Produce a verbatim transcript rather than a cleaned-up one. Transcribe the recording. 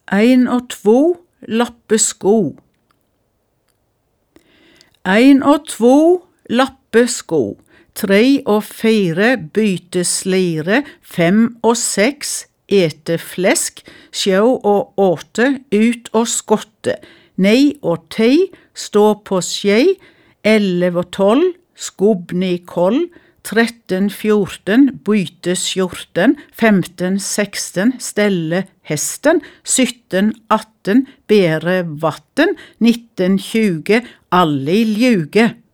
Ein og två lappe sko. Ein og två lappe sko. Tre og fire byte slire. Fem og seks ete flesk. Sjå og åtte ut og skotte. Nei og ti stå på skje. Elleve og tolv skobne i koll. Tretten, fjorten byte skjorten. Femten, seksten stelle hesten. Sytten, atten bære vatten. Nitten, tjue alle i ljuge.